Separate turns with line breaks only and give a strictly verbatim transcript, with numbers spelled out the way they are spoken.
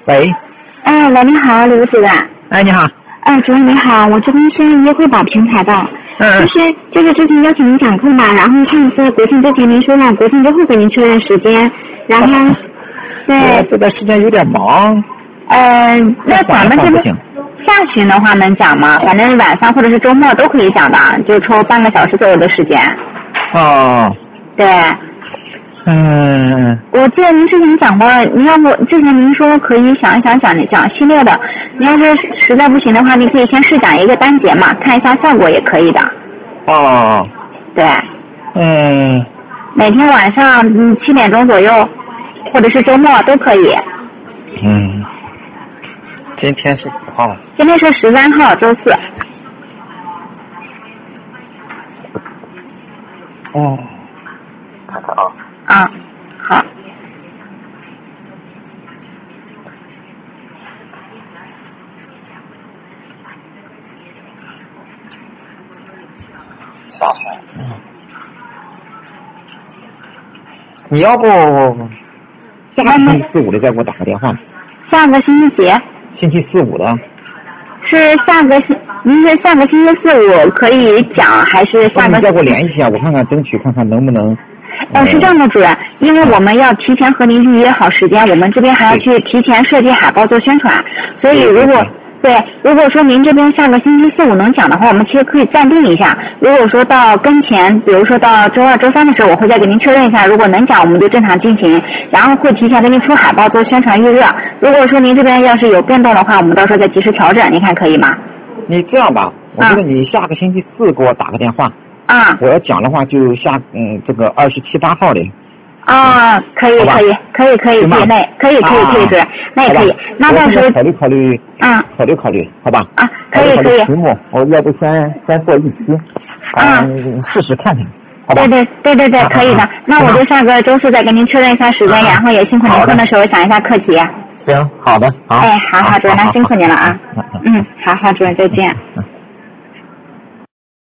喂。
哎，喂，你好，刘主任。
哎，你好。
哎，主任你好，我这边是约会宝平台的。
嗯。
就是就是之前邀请您讲课嘛，然后上次国庆之前您说让国庆之后给您确认时间，然后、哦、对。
我这段时间有点忙。
呃，那咱们这边下旬的话能讲吗？反正晚上或者是周末都可以讲的，就抽半个小时左右的时间。
哦。
对。
嗯，
我记得您之前讲过，您要不之前您说可以想一想讲讲系列的，您要是实在不行的话，你可以先试讲一个单节嘛，看一下效果也可以的。
哦。
对。
嗯。
每天晚上嗯七点钟左右，或者是周末都可以。
嗯。今天是几号？
今天是十三号，周四。
哦。看看啊。
啊，好。
下旬。嗯。你要不下个星期四五的再给我打个电话。
下个星期几？
星期四五的。
是下个星，您是下个星期四五可以讲，还是下个？
你再给我联系一下，我看看，争取看看能不能。
呃，是这样的，主任，因为我们要提前和您预约好时间，我们这边还要去提前设计海报做宣传，所以如果对，如果说您这边下个星期四五能讲的话，我们其实可以暂定一下。如果说到跟前，比如说到周二、周三的时候，我会再给您确认一下。如果能讲，我们就正常进行，然后会提前给您出海报做宣传预热。如果说您这边要是有变动的话，我们到时候再及时调整，您看可以吗？
你这样吧，我觉得你下个星期四给我打个电话。
啊，
我要讲的话就下嗯这个二十七八号的。
啊，可以可以可以可以，对，那可以可以可以，主任，那也可以。那到时候
考虑考虑，
嗯，
考虑考虑，好吧？
啊，可以可以。
题目我要不先先做一期，啊，试试看看，好吧？
对对对对对，可以的。那我就下个周四再跟您确认一下时间，然后也辛苦您课的时候想一下课题。
行，好的，好。
哎，好好，主任，那辛苦您了啊。嗯，好好，主任，再见。
嗯。